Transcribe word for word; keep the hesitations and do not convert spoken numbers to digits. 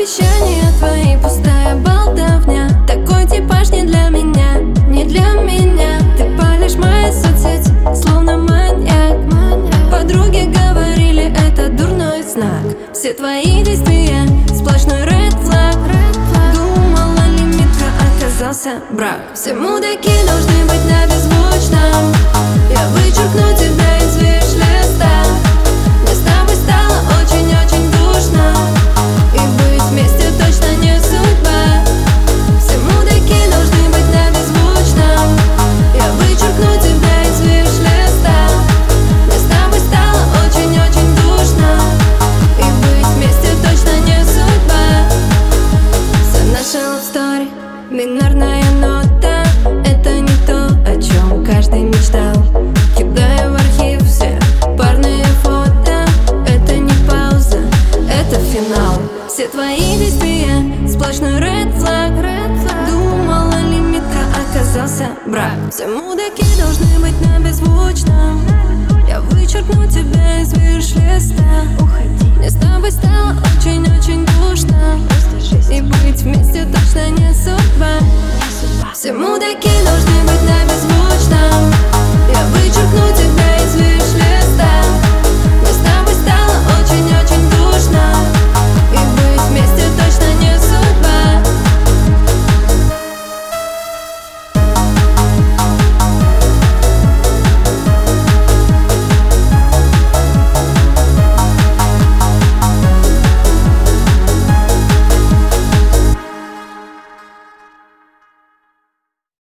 Обещания твои пустая болтовня. Такой типаж не для меня, не для меня. Ты палишь мои соцсети, словно маньяк. Подруги говорили, это дурной знак. Все твои действия сплошной red flag. Думала, лимитка, оказался брак. Все мудаки должны быть на беззвучном. Я вычеркну тебя из виш-листа. Мне с тобой стало очень-очень душно, и быть вместе точно не судьба. Все мудаки должны быть на беззвучном. Я вычеркну тебя из виш-листа. Мне с тобой стало очень-очень душно, и быть вместе точно не судьба. Вся наша love story — минорная нота. Это не то, о чем каждый мечтал. Кидаю в архив все парные фото. Это не пауза, это финал. Все твои действия сплошной red flag. Думала, лимитка, оказался брак. Все мудаки должны быть на беззвучном. Я вычеркну тебя из виш-листа. Мне с тобой стало очень-очень душно, и быть вместе точно не судьба. Все мудаки